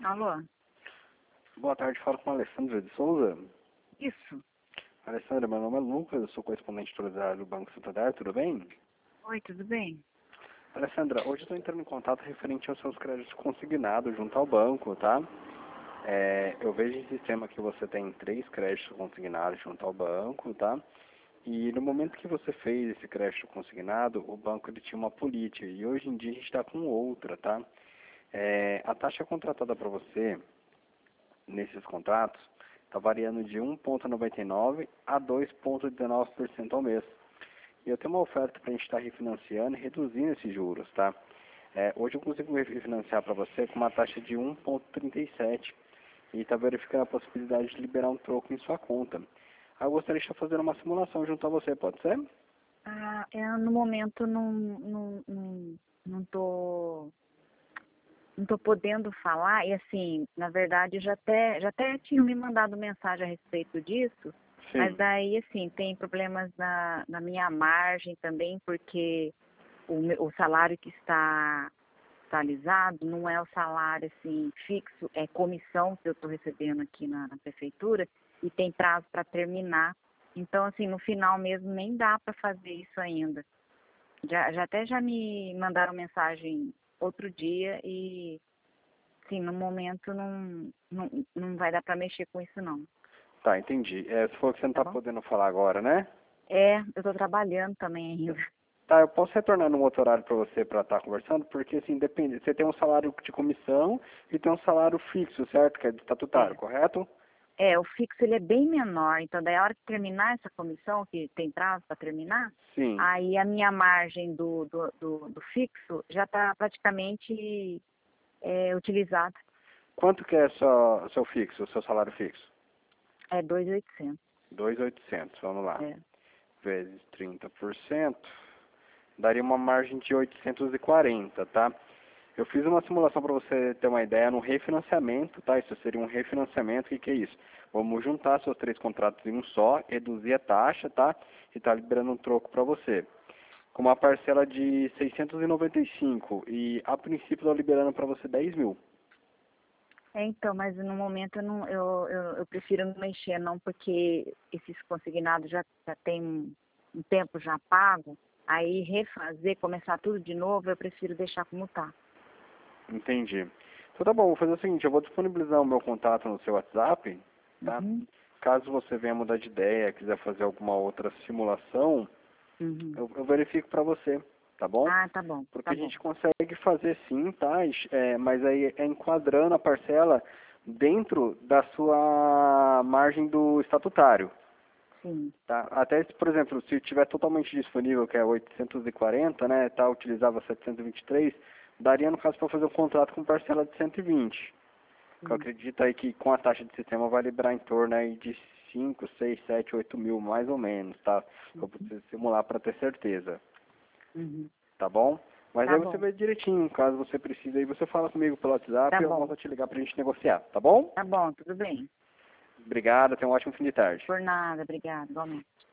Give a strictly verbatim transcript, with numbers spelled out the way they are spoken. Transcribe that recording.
Alô? Boa tarde, falo com a Alessandra de Souza. Isso. Alessandra, meu nome é Lucas, eu sou correspondente autorizado do Banco Santander, tudo bem? Oi, tudo bem? Alessandra, hoje estou entrando em contato referente aos seus créditos consignados junto ao banco, tá? É, eu vejo em sistema que você tem três créditos consignados junto ao banco, tá? E no momento que você fez esse crédito consignado, o banco ele tinha uma política e hoje em dia a gente está com outra, tá? É, a taxa contratada para você nesses contratos está variando de um vírgula noventa e nove a dois vírgula dezenove por cento ao mês. E eu tenho uma oferta para a gente estar refinanciando e reduzindo esses juros, tá? É, hoje eu consigo refinanciar para você com uma taxa de um vírgula trinta e sete e está verificando a possibilidade de liberar um troco em sua conta. Ah, eu gostaria de estar fazendo uma simulação junto a você, pode ser? Ah, eu, no momento não, não, não, não tô, não tô podendo falar e assim, na verdade já até, já até tinham me mandado mensagem a respeito disso, mas Sim. daí assim, tem problemas na, na minha margem também, porque o, meu- o salário que está atualizado não é o salário assim fixo, é comissão que eu estou recebendo aqui na, na prefeitura e tem prazo para terminar. Então, assim, no final mesmo nem dá para fazer isso ainda. Já, já até já me mandaram mensagem outro dia e, sim, no momento não, não, não vai dar para mexer com isso não. Tá, entendi. É, você falou que você não Tá está bom? podendo falar agora, né? É, eu estou trabalhando também ainda. Tá, eu posso retornar num outro horário para você para estar conversando, porque assim, depende, você tem um salário de comissão e tem um salário fixo, certo? Que é de estatutário, É. correto? É, o fixo ele é bem menor, então daí a hora que terminar essa comissão, que tem prazo para terminar, Sim. aí a minha margem do, do, do, do fixo já está praticamente é, utilizada. Quanto que é só seu fixo, o seu salário fixo? É dois mil e oitocentos. dois mil e oitocentos, vamos lá. É. Vezes trinta por cento, daria uma margem de oitocentos e quarenta, tá? Eu fiz uma simulação para você ter uma ideia no refinanciamento, tá? Isso seria um refinanciamento, o que, que é isso? Vamos juntar seus três contratos em um só, reduzir a taxa, tá? E tá liberando um troco para você. Com uma parcela de seiscentos e noventa e cinco e a princípio estou liberando para você dez mil. É, então, mas no momento eu, não, eu, eu, eu prefiro não mexer não, porque esses consignados já, já tem um, um tempo já pago, aí refazer, começar tudo de novo, eu prefiro deixar como está. Entendi. Então tá bom, vou fazer o seguinte, eu vou disponibilizar o meu contato no seu WhatsApp, tá? Uhum, Caso você venha mudar de ideia, quiser fazer alguma outra simulação, uhum. eu, eu verifico para você, tá bom? Ah, tá bom, Porque tá a bom. gente consegue fazer sim, tá? É, mas aí é enquadrando a parcela dentro da sua margem do estatutário, Sim. tá? Até, se, por exemplo, se tiver totalmente disponível, que é oitocentos e quarenta, né, tá? Utilizava setecentos e vinte e três, daria no caso para fazer um contrato com parcela de cento e vinte. Que eu Sim. acredito aí que com a taxa de sistema vai liberar em torno aí de cinco, seis, sete, oito mil, mais ou menos, tá? Eu preciso simular para ter certeza, Uhum. tá bom? Mas Tá aí você bom, vê direitinho, caso você precise, aí você fala comigo pelo WhatsApp tá e eu bom, volto a te ligar pra gente negociar, tá bom? tá bom, tudo bem. Obrigado, tenha um ótimo fim de tarde. Por nada, obrigada, igualmente.